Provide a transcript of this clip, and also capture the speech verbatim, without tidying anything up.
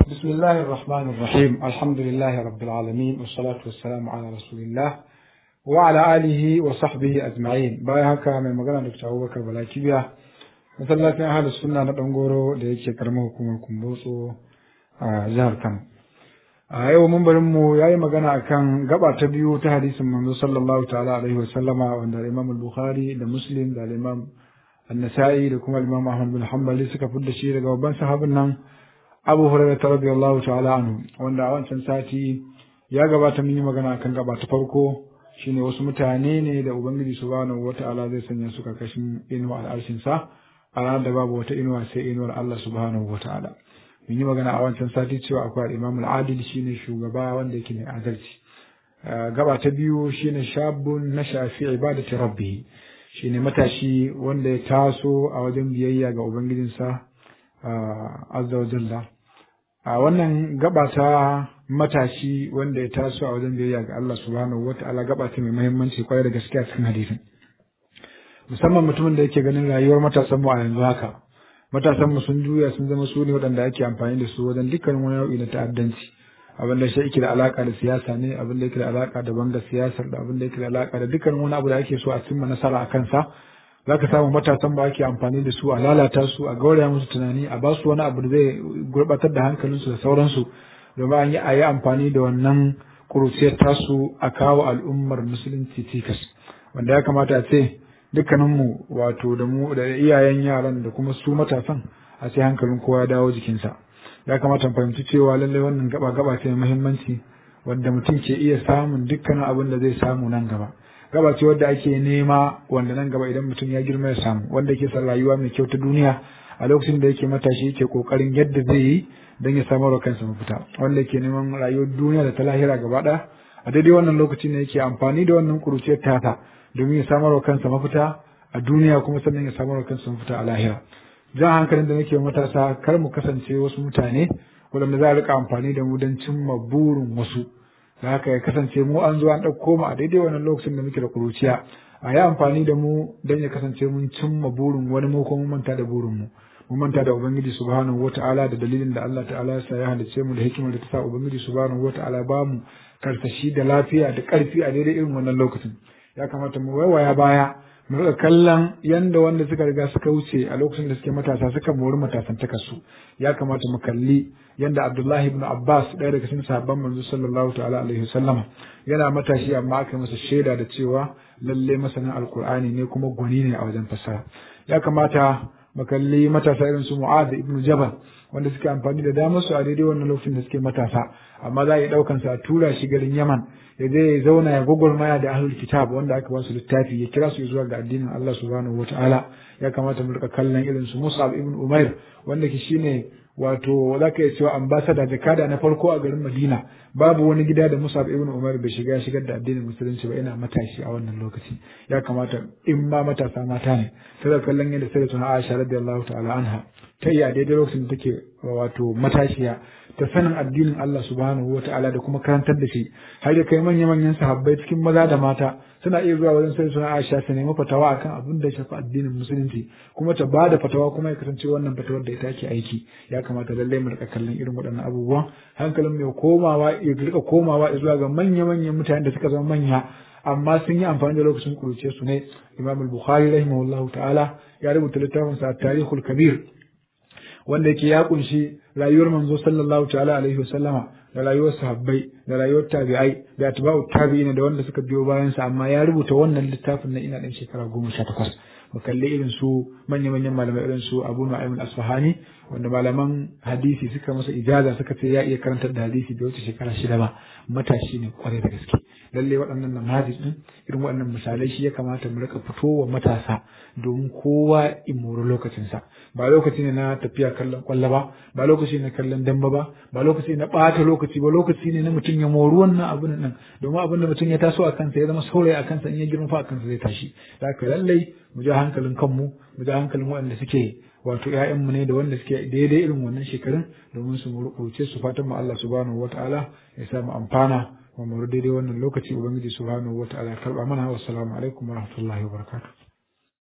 بسم الله الرحمن الرحيم الحمد لله رب العالمين والصلاة والسلام على رسول الله وعلى آله وصحبه أجمعين باي haka mai magana Dr. Abubakar Bala Kibiya masallacin Ahlus Sunna na Dangoro da yake karamar hukumar Kumbotso a jihar Kano. A yau mun mu yayi magana akan gaba ta biyu ta hadisin manzo sallallahu ta'ala alaihi wa sallama wanda Imam Bukhari da Muslim da Imam An-Nasa'i da kuma Imam Ahmad bin Hanbali suka fidda shi daga babban sahabin nan Abu Hurairah radiyallahu ta'ala anhu wanda a wancan sati ya gabata mun yi magana akan gaba ta farko shine wasu mutane ne da Ubangiji subhanahu wata'ala zai sanya su karkashin inuwa al'arshin sa a ranar da babu wata inuwa sai inuwar Allah subhanahu wata'ala. Mun yi magana a wancan sati cewa akwai Imam al-Adil shine shugaba wanda yake mai adalci. Gaba ta biyu shine shabun nasha fi ibadati rabbih shine matashi wanda ya taso a wajen biyayya ga ubangijinsa azza wa jalla. A wannan gaba ta matashi wanda ya taso a wajen biyayya ga Allah subhanahu wata'ala gaba ta mai muhimmanci kwarai da gaskiya cikin hadisin. Musamman mutumin da yake ganin rayuwar matasan mu a yanzu haka. Matasan mu sun juya sun zama su ne waɗanda ake amfani da su wajen dukkan wani nau'i na ta'addanci. Abin da shi yake da alaka da siyasa ne, abin da yake da alaka da banga siyasar da abin da yake da alaka da dukkan wani abu da ake so a cimma nasara a kansa. Za ka samu matasan ba ake amfani da su a lalata su a gauraya musu tunani a ba su wani abu da zai gurbatar da hankalinsu da sauransu domin an yi a yi amfani da wannan kuruciyar tasu a kawo al'ummar musulunci cikas wanda ya kamata a ce dukkaninmu wato da mu da iyayen yaran da kuma su matasan a ce hankalin kowa ya dawo jikinsa ya kamata mu fahimci cewa lallai wannan gaba gaba ce mai muhimmanci wanda mutum ke iya samun dukkanin abin da zai samu nan gaba gaba ce wadda ake nema wanda nan gaba idan mutum ya girma ya samu wanda yake son rayuwa mai kyau ta duniya a lokacin da yake matashi yake kokarin yadda zai yi don ya samar wa kansa mafita wanda yake neman rayuwar duniya da ta lahira gaba ɗaya a daidai wannan lokacin ne yake amfani da wannan kuruciyar tata domin ya samar wa kansa mafita a duniya kuma sannan ya samar wa kansa mafita a lahira jan hankalin da nake matasa kar mu kasance wasu mutane waɗanda za a rika amfani da mu don cimma burin wasu da haka ya kasance mu an zo an ɗauko mu a daidai wannan lokacin da muke da kuruciya a yi amfani da mu don ya kasance mun cimma burin wani mu kuma mun manta da burin mu mun manta da ubangiji subhanahu wata'ala da dalilin da Allah ta'ala ya sa ya halice mu da hikimar da ta sa ubangiji subhanahu wata'ala ba mu karsashi da lafiya da ƙarfi a daidai irin wannan lokacin ya kamata mu waiwaya baya mu riƙa kallon yanda wanda suka riga suka wuce a lokacin da suke matasa suka mori matasan su ya kamata mu kalli yanda Abdullahi ibn Abbas ɗaya daga cikin sahabban manzo sallallahu ta'ala alaihi wasallama yana matashi amma aka masa shaida da cewa lalle masanin alqur'ani ne kuma gwani ne a wajen fasaha ya kamata mu kalli matasa irin su Mu'adh ibn Jabal wanda suke amfani da damar su a daidai wannan lokacin da suke matasa amma za a yi ɗaukan sa a tura shi garin Yaman ya je ya zauna ya gwagwarmaya da ahlul kitab wanda aka ba su littafi ya kira su zuwa ga addinin Allah subhanahu wataala ya kamata mu rika kallon irin su Mus'ab ibn Umair wanda ke shine wato za ka iya cewa ambasada jakada na farko a garin Madina babu wani gida da Mus'ab ibn Umair bai shiga shigar da addinin musulunci ba ina matashi a wannan lokaci ya kamata in ma matasa mata ne sai da kallon yadda sai tuna Aisha radiyallahu ta'ala anha ta iya daidai lokacin da take wato matashiya ta sanin addinin Allah subhanahu wa ta'ala da kuma karantar da shi har da kai manya manyan sahabbai cikin maza da mata suna iya zuwa wajen sai suna Aisha ta nemi fatawa akan abin da ya shafi addinin musulunci kuma ta ba da fatawa kuma ya kasance wannan fatawar da ita ke aiki ya kamata lallai mu rika kallon irin waɗannan abubuwan hankalin mai komawa ya rika komawa zuwa ga manya manyan mutanen da suka zama manya amma sun yi amfani da lokacin kuruce su ne Imam al-Bukhari rahimahullahu ta'ala ya rubuta littafin sa Tarikhul Kabir wanda yake ya kunshi rayuwar manzo sallallahu ta'ala alaihi wasallama da rayuwar sahabbai da rayuwar tabi'ai da atba'u tabi'ina da wanda suka biyo bayan sa amma ya rubuta wannan littafin na ina dan shekara goma sha takwas mu kalli irin su manya manyan malamai irin su Abu Nu'aym al-Asfahani wanda malaman hadisi suka masa ijaza suka ce ya iya karantar da hadisi da wata shekara shida ba matashi ne kwarai da gaske lalle waɗannan namazis din irin waɗannan misalai shi ya kamata mu rika fitowa matasa domin kowa in mori lokacinsa ba lokaci ne na tafiya kallon kwallo ba ba lokaci ne kallon damba ba ba lokaci ne na ɓata lokaci ba lokaci ne na mutum ya mori wannan abin nan domin abin da mutum ya taso a kansa ya zama saurayi a kansa in ya girma fa a kansa zai tashi da haka lallai mu ja hankalin kanmu mu ja hankalin waɗanda suke wato ƴaƴanmu ne da wanda suke daidai irin wannan shekarun domin su rubuce su fatan mu Allah subhanahu wataala ya sa mu amfana mu daidai wannan lokaci ubangiji subhanahu wataala ya karba mana wassalamu alaikum warahmatullahi wabarakatuh